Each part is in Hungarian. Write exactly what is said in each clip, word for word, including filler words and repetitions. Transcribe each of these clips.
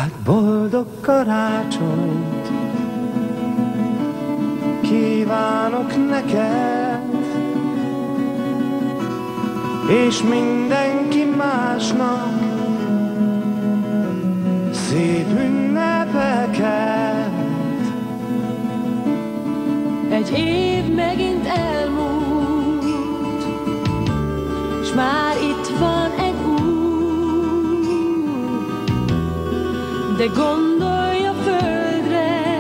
Hát boldog karácsonyt kívánok neked, és mindenki másnak szép ünnepeket. Egy év megint elmúlt, s már itt van egy új, de gondolj a földre,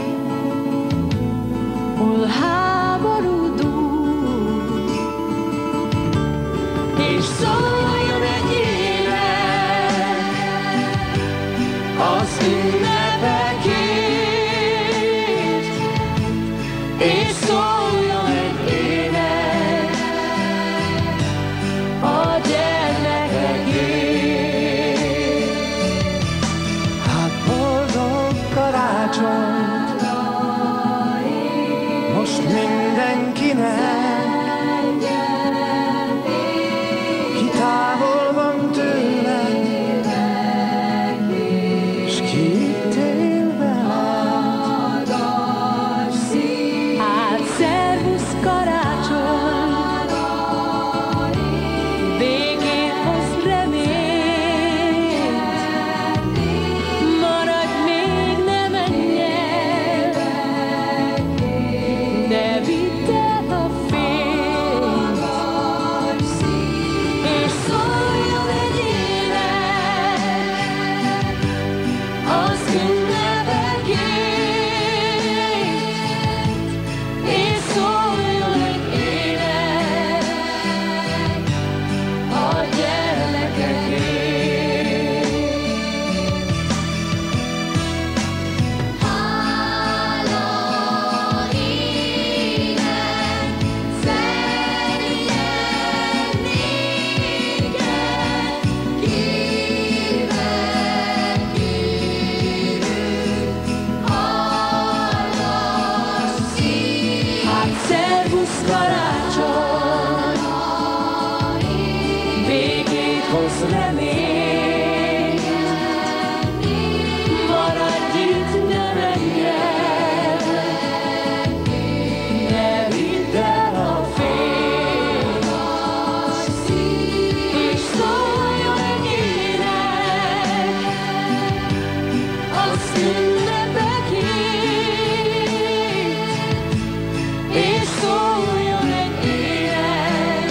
hol háború dúl, és szóljon egy élet az ünnepekért, és szóljon egy élet a gyermekekért. Hát boldog karácsonyt most mindenkinek, ki távol van tőled, s ki itt él veled. Hát szervusz karácsony, békét hoz reményt, maradj még, ne menj el, de vidd el a fényt, és szóljon egy élet az ünnepekért, és szóljon egy élet a gyermekekért. Hála ének, szenjen néked, kérlek, kérünk, hallass szív. Hát szervusz karácsony, békét hoz reményt, maradj itt, ne menj el, de vidd el a fényt, és szóljon egy ének az ünnepekért, és szóljon egy ének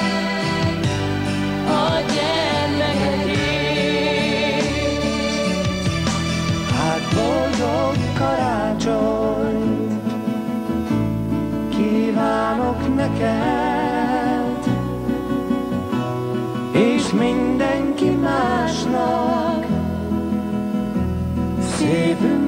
a gyermekekért. Hát boldog karácsonyt kívánok neked, és mindenki másnak szép